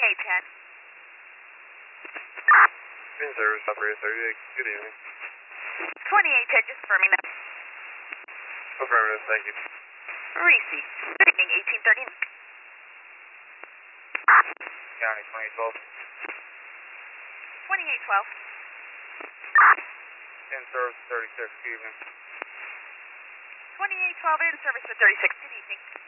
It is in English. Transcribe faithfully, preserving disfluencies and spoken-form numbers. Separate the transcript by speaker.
Speaker 1: twenty-eight ten.
Speaker 2: In service, operator thirty-eight. Good evening.
Speaker 1: twenty-eight ten, just affirming that.
Speaker 2: Affirmative, thank you.
Speaker 1: Receipt. Good evening, eighteen thirty.
Speaker 2: County twenty twelve.
Speaker 1: twenty-eight twelve.
Speaker 2: In service thirty-six. Good evening.
Speaker 1: twenty-eight twelve in service with thirty-six. Good evening.